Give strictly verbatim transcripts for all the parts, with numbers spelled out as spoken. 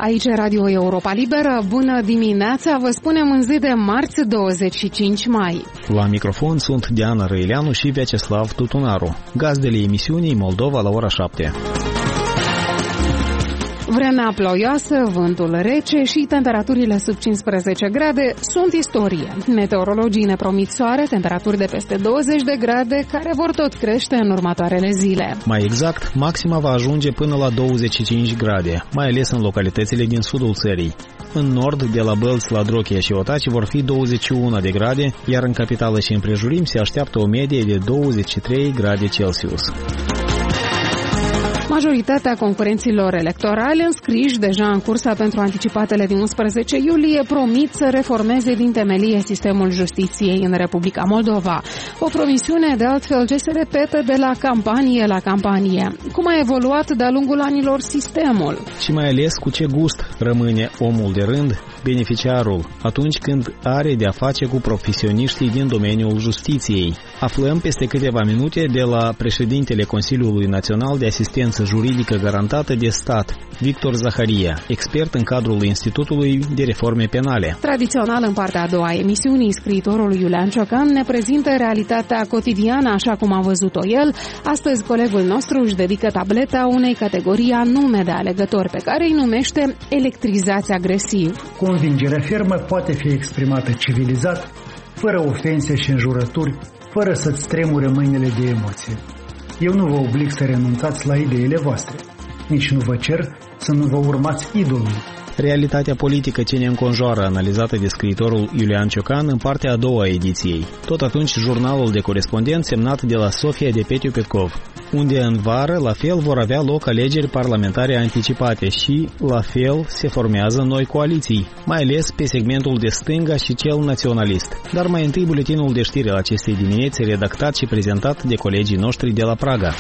Aici e Radio Europa Liberă. Bună dimineața, vă spunem în zi de marți douăzeci și cinci mai. La microfon sunt Diana Răileanu și Vyacheslav Tutunaru. Gazdele emisiunii Moldova la ora șapte. Vremea ploioasă, vântul rece și temperaturile sub cincisprezece grade sunt istorie. Meteorologii ne promit soare, temperaturi de peste douăzeci de grade, care vor tot crește în următoarele zile. Mai exact, maxima va ajunge până la douăzeci și cinci grade, mai ales în localitățile din sudul țării. În nord, de la Bălți la Drochia și Otaci, vor fi douăzeci și unu de grade, iar în capitală și împrejurim se așteaptă o medie de douăzeci și trei grade Celsius. Majoritatea concurenților electorale înscriși deja în cursa pentru anticipatele din unsprezece iulie promit să reformeze din temelie sistemul justiției în Republica Moldova. O promisiune, de altfel, ce se repetă de la campanie la campanie. Cum a evoluat de-a lungul anilor sistemul? Și mai ales cu ce gust rămâne omul de rând, beneficiarul, atunci când are de-a face cu profesioniștii din domeniul justiției. Aflăm peste câteva minute de la președintele Consiliului Național de Asistență Juridică Garantată de Stat, Victor Zaharia, expert în cadrul Institutului de Reforme Penale. Tradițional, în partea a doua a emisiunii, scriitorul Iulian Ciocan ne prezintă realitatea cotidiană așa cum a văzut-o el. Astăzi, colegul nostru își dedică tableta unei categorii anume de alegători, pe care îi numește electrizați agresiv. Convingerea fermă poate fi exprimată civilizat, fără ofense și înjurături, fără să-ți tremure mâinile de emoție. Eu nu vă oblig să renunțați la ideile voastre. Nici nu vă cer să nu vă urmați idolul. Realitatea politică ce ne înconjoară, analizată de scriitorul Iulian Ciocan în partea a doua a ediției. Tot atunci, jurnalul de corespondent semnat de la Sofia de Petiu Petkov, unde în vară, la fel, vor avea loc alegeri parlamentare anticipate și, la fel, se formează noi coaliții, mai ales pe segmentul de stânga și cel naționalist. Dar mai întâi buletinul de știri al acestei dimineți, redactat și prezentat de colegii noștri de la Praga.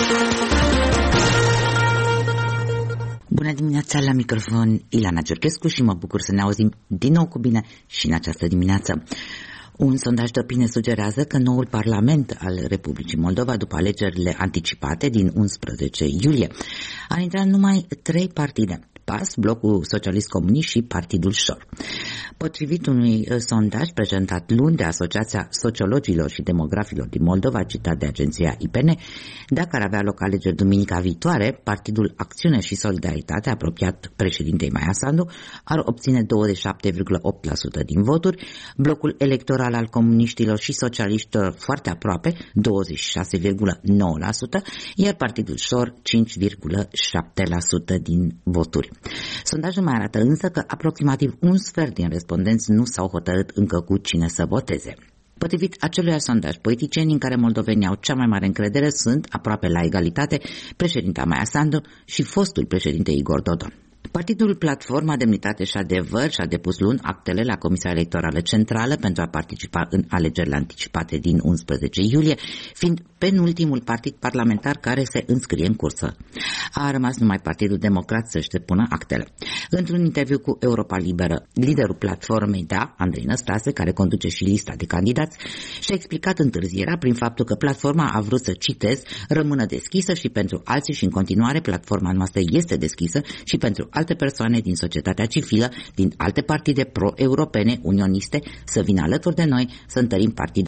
Bună dimineața, la microfon Ilana Giurchescu și mă bucur să ne auzim din nou cu bine și în această dimineață. Un sondaj de opinie sugerează că noul Parlament al Republicii Moldova, după alegerile anticipate din unsprezece iulie, ar intra numai trei partide: P A S, Blocul Socialist Comunist și Partidul Șor. Potrivit unui sondaj prezentat luni de Asociația Sociologilor și Demografilor din Moldova, citat de agenția I P N, dacă ar avea loc alegeri duminica viitoare, Partidul Acțiune și Solidaritate, apropiat președintei Maia Sandu, ar obține douăzeci și șapte virgulă opt la sută din voturi, blocul electoral al comuniștilor și socialiștilor foarte aproape, douăzeci și șase virgulă nouă la sută, iar Partidul Șor cinci virgulă șapte la sută din voturi. Sondajul mai arată însă că aproximativ un sfert din respondenți nu s-au hotărât încă cu cine să voteze. Potrivit acelui sondaj, politicienii în care moldovenii au cea mai mare încredere sunt, aproape la egalitate, președinta Maia Sandu și fostul președinte Igor Dodon. Partidul Platforma Demnitate și Adevăr și-a depus luni actele la Comisia Electorală Centrală pentru a participa în alegerile anticipate din unsprezece iulie, fiind penultimul partid parlamentar care se înscrie în cursă. A rămas numai Partidul Democrat să-și depună actele. Într-un interviu cu Europa Liberă, liderul platformei D A, Andrei Năstase, care conduce și lista de candidați, și-a explicat întârzierea prin faptul că platforma a vrut să, citez, rămână deschisă și pentru alții și în continuare platforma noastră este deschisă și pentru alte persoane din societatea civilă, din alte partide pro-europene, unioniste, să vină alături de noi, să întărim partida